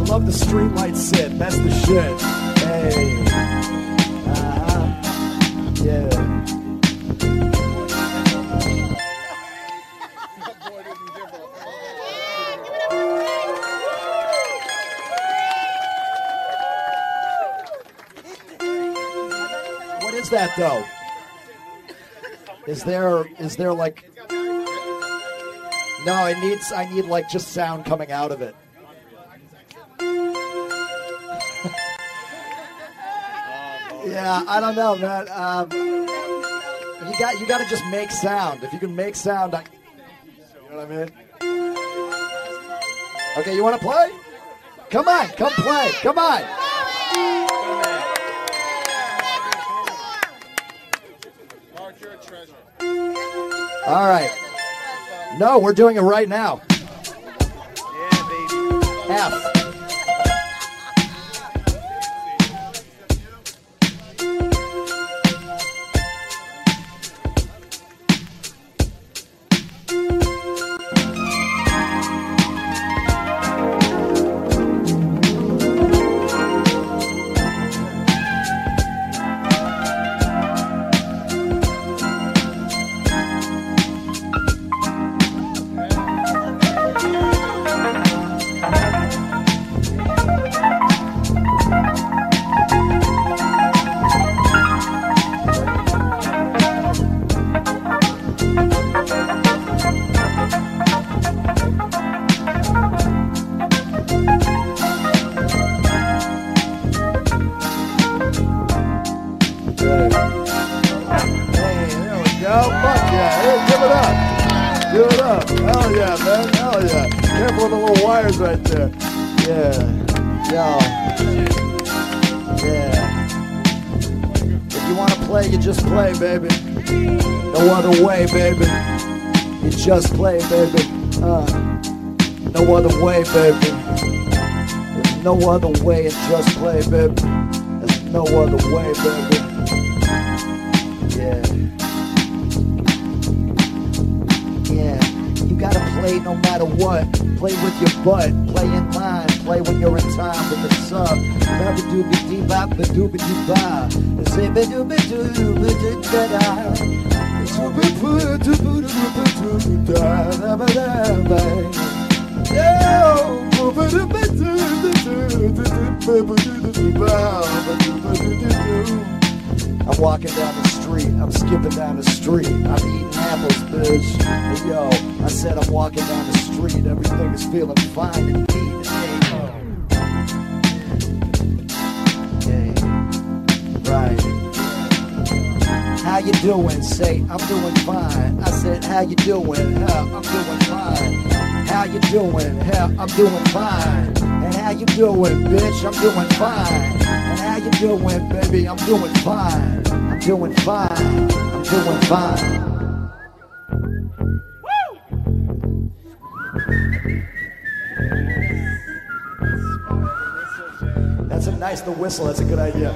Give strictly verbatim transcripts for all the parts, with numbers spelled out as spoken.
love the streetlight sit. That's the shit. Hey. Uh-huh. Yeah. What is that though? Is there is there like No, it needs I need like just sound coming out of it. Yeah, I don't know, man. Um, you got you got to just make sound. If you can make sound, I, you know what I mean. Okay, you want to play? Come on, come play. Come on. All right. No, we're doing it right now. Yeah, baby. F. Just play, baby. Uh, no other way, baby. There's no other way, and just play, baby. There's no other way, baby. Yeah. Yeah. You gotta play no matter what. Play with your butt. Play in line. Play when you're in time with the sub. Never do be deep bop, but do be deep bop. Say be do be do be do da. I'm walking down the street, I'm skipping down the street, I'm eating apples, bitch. Hey, yo, I said I'm walking down the street, everything is feeling fine and neat. Hey, right. How you doing? Say, I'm doing fine. I said, how you doing? Hell, I'm doing fine. How you doing? Hell, I'm doing fine. And how you doing, bitch? I'm doing fine. And how you doing, baby? I'm doing fine. I'm doing fine. I'm doing fine. Woo! That's a nice, the whistle, that's a good idea.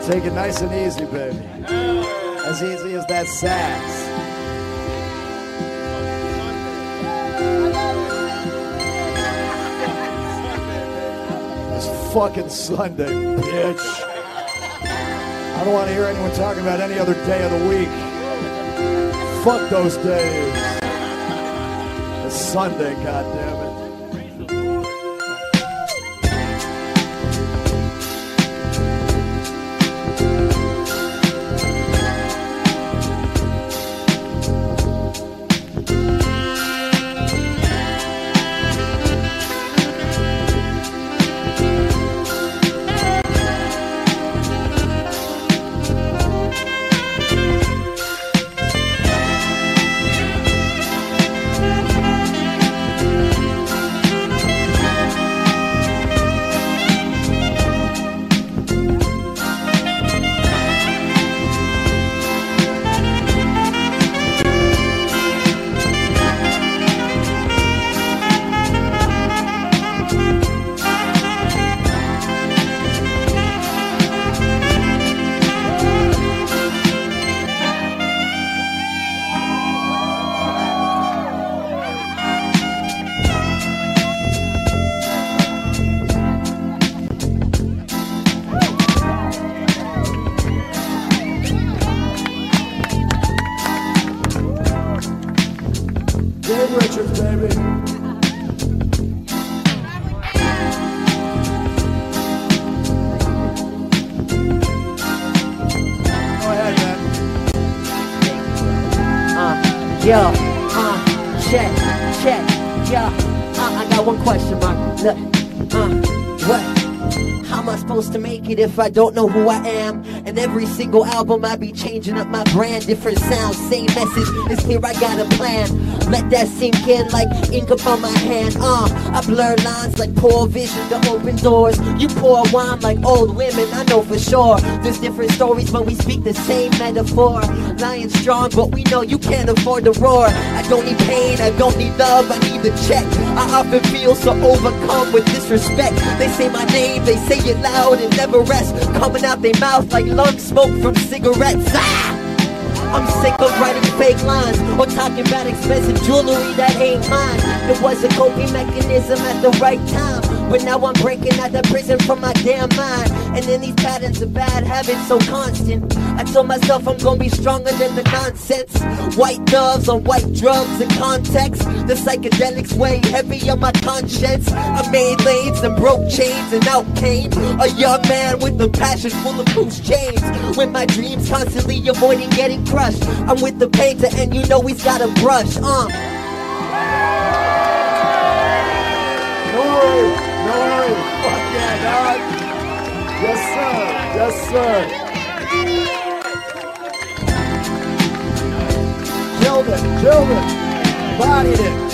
Take it nice and easy, baby. As easy as that sax. It's fucking Sunday, bitch. I don't want to hear anyone talking about any other day of the week. Fuck those days. It's Sunday, goddammit. Richards, baby. Go ahead, man. Uh, yo, uh, check, check, yo. Uh, I got one question, Mark. Look, uh, what? How am I supposed to make it if I don't know who I am? And every single album I be changing up my brand. Different sounds, same message. It's clear I got a plan. Let that sink in like ink up on my hand. Uh, I blur lines like poor vision to open doors. You pour wine like old women, I know for sure. There's different stories but we speak the same metaphor. Lying strong but we know you can't afford to roar. I don't need pain, I don't need love, I need the check. I often feel so overcome with disrespect. They say my name, they say it loud and never rest. Coming out their mouth like lung smoke from cigarettes. Ah! I'm sick of writing fake lines or talking about expensive jewelry that ain't mine. It was a coping mechanism at the right time, but now I'm breaking out of prison from my damn mind. And then these patterns of bad habits so constant. I told myself I'm gonna be stronger than the nonsense. White doves on white drugs in context. The psychedelics weigh heavy on my conscience. I made lanes and broke chains and out came a young man with a passion full of loose chains. With my dreams constantly avoiding getting crushed. I'm with the painter and you know he's got a brush. Uh. No worry, no worry. Fuck yeah, dog. Yes, sir. Yes, sir. Killed it, killed it. Bodied it.